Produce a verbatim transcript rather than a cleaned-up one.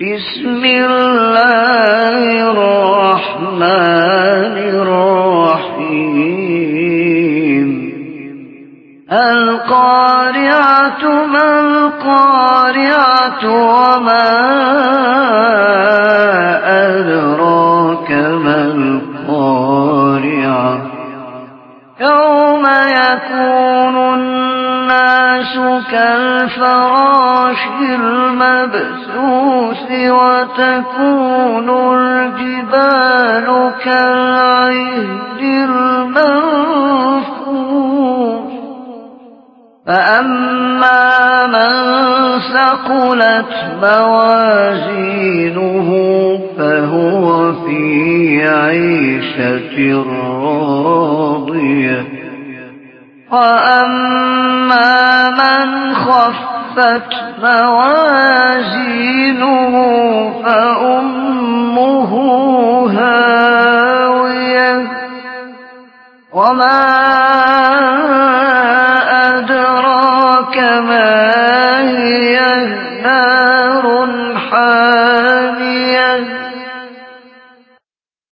بسم الله الرحمن الرحيم القارعة ما القارعة وما أدراك ما القارعة يوم يكون الناس كالفراش المبثوث وتكون الجبال كالعهن المنفوش فأما من ثقلت موازينه فهو في عيشة راضية وأما من خفت موازينه فأمه هاوية وما أدراك ما هي